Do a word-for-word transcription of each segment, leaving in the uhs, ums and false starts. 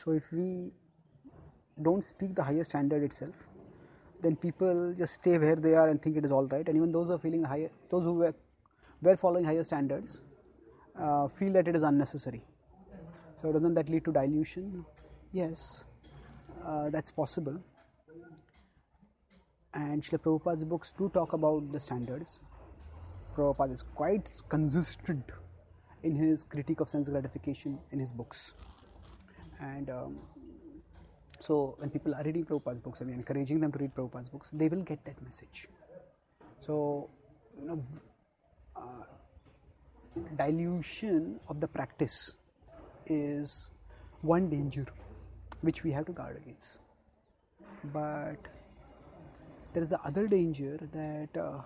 So if we don't speak the higher standard itself, then people just stay where they are and think it is all right, and even those who are feeling higher, those who were, were following higher standards uh, feel that it is unnecessary. So doesn't that lead to dilution? Yes, uh, that's possible. And Srila Prabhupada's books do talk about the standards. Prabhupada is quite consistent in his critique of sense gratification in his books. And um, so when people are reading Prabhupada's books, I mean encouraging them to read Prabhupada's books, they will get that message. So, you know, uh, dilution of the practice is one danger which we have to guard against. But there is the other danger that uh,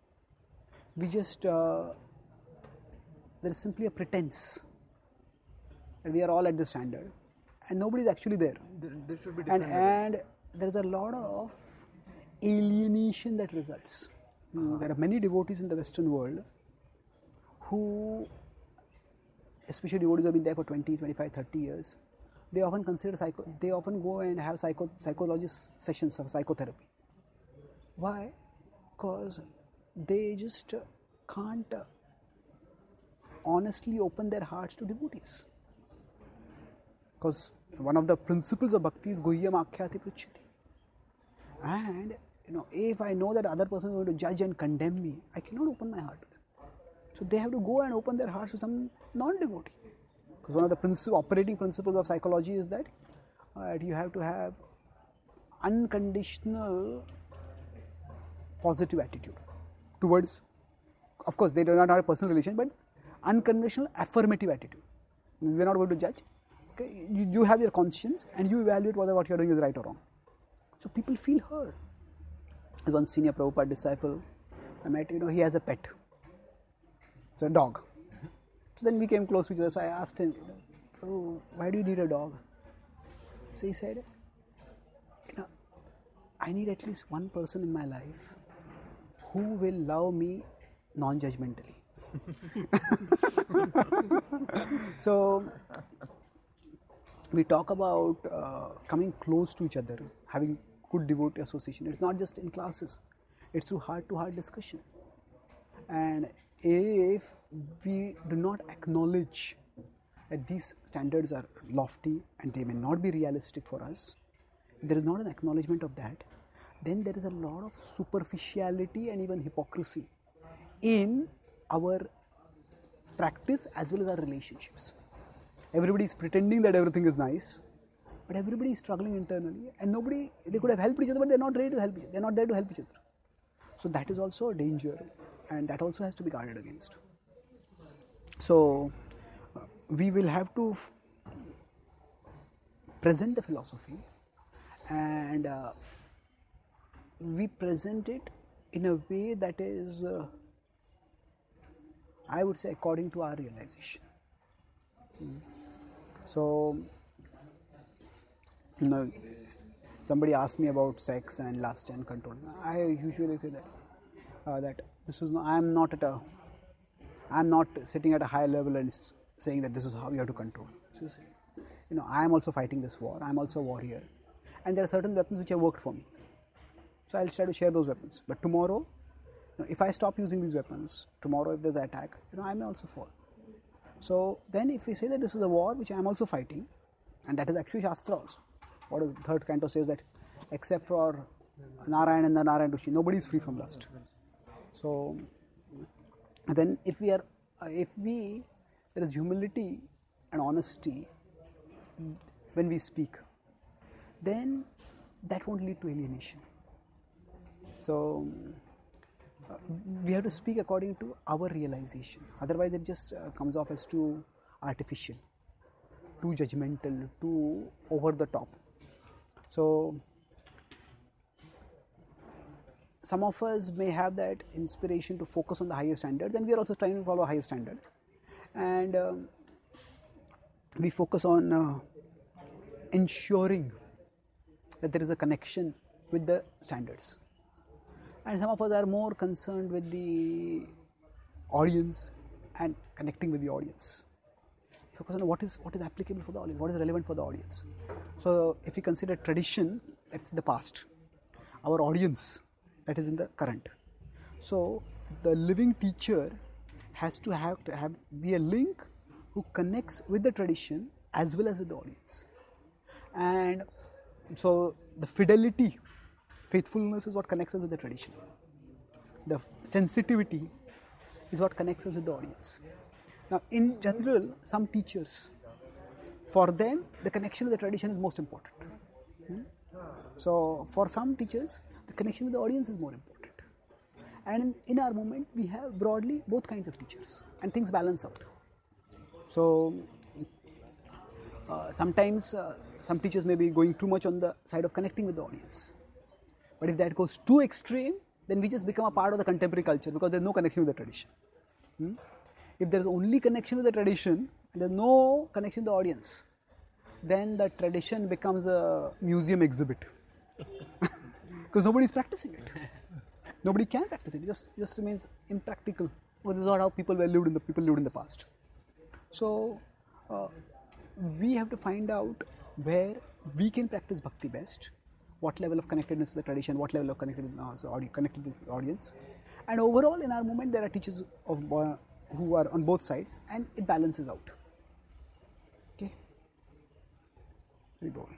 we just, uh, there is simply a pretense that we are all at the standard and nobody is actually there. There, there should be And, different and there is a lot of alienation that results. Uh-huh. There are many devotees in the Western world who, especially devotees who have been there for twenty, twenty-five, thirty years, they often consider psycho, they often go and have psycho, psychologist sessions of psychotherapy. Why? Because they just can't honestly open their hearts to devotees. Because one of the principles of bhakti is guhyam akhyati pruchyati. And you know, if I know that the other person is going to judge and condemn me, I cannot open my heart to them. So they have to go and open their hearts to some non-devotee. Because one of the princi- operating principles of psychology is that uh, you have to have unconditional positive attitude towards, of course they do not have a personal relation, but unconventional affirmative attitude. We are not going to judge. Okay? You, you have your conscience and you evaluate whether what you are doing is right or wrong. So people feel heard. There's one senior Prabhupada disciple I met, you know, he has a pet. It's a dog. So then we came close to each other. So I asked him, oh, why do you need a dog? So he said, you know, I need at least one person in my life who will love me non-judgmentally. So we talk about uh, coming close to each other, having good devotee association. It's not just in classes, it's through heart-to-heart discussion. And if we do not acknowledge that these standards are lofty and they may not be realistic for us, if there is not an acknowledgement of that, then there is a lot of superficiality and even hypocrisy in our practice as well as our relationships. Everybody is pretending that everything is nice, but everybody is struggling internally, and nobody, they could have helped each other, but they're not ready to help each other. They're not there to help each other. So that is also a danger, and that also has to be guarded against. So uh, we will have to f- present the philosophy, and uh, we present it in a way that is, uh, I would say, according to our realization. Mm. So, you know, somebody asked me about sex and lust and control. I usually say that uh, that this is not, I am not at a, I am not sitting at a high level and saying that this is how you have to control. This is, you know, I am also fighting this war. I am also a warrior, and there are certain weapons which have worked for me. So I'll try to share those weapons. But tomorrow, you know, if I stop using these weapons, tomorrow if there's an attack, you know, I may also fall. So then if we say that this is a war which I am also fighting, and that is actually Shastra also. What is the third canto says that except for Narayan and the Narayan Rishi, nobody is free from lust. So then if we are, uh, if we, there is humility and honesty when we speak, then that won't lead to alienation. So uh, we have to speak according to our realization. Otherwise, it just uh, comes off as too artificial, too judgmental, too over the top. So some of us may have that inspiration to focus on the higher standards, and we are also trying to follow a higher standard. And um, we focus on uh, ensuring that there is a connection with the standards. And some of us are more concerned with the audience and connecting with the audience. focus on what is what is applicable for the audience, what is relevant for the audience. So if we consider tradition, that's the past, our audience, that is in the current. So the living teacher has to have to have be a link who connects with the tradition as well as with the audience. And so the fidelity, faithfulness is what connects us with the tradition. The sensitivity is what connects us with the audience. Now, in general, some teachers, for them, the connection with the tradition is most important. Hmm? So, for some teachers, the connection with the audience is more important. And in, in our movement, we have broadly both kinds of teachers, and things balance out. So, uh, sometimes uh, some teachers may be going too much on the side of connecting with the audience. But if that goes too extreme, then we just become a part of the contemporary culture because there's no connection with the tradition. Hmm? If there's only connection with the tradition and there's no connection with the audience, then the tradition becomes a museum exhibit because nobody is practicing it. Nobody can practice it. It just, it just remains impractical. Well, this is not how people were lived in the people lived in the past. So uh, we have to find out where we can practice bhakti best, what level of connectedness to the tradition, what level of connectedness uh, connected with the audience, and overall in our movement there are teachers of uh, who are on both sides, and it balances out. Okay. Very bold.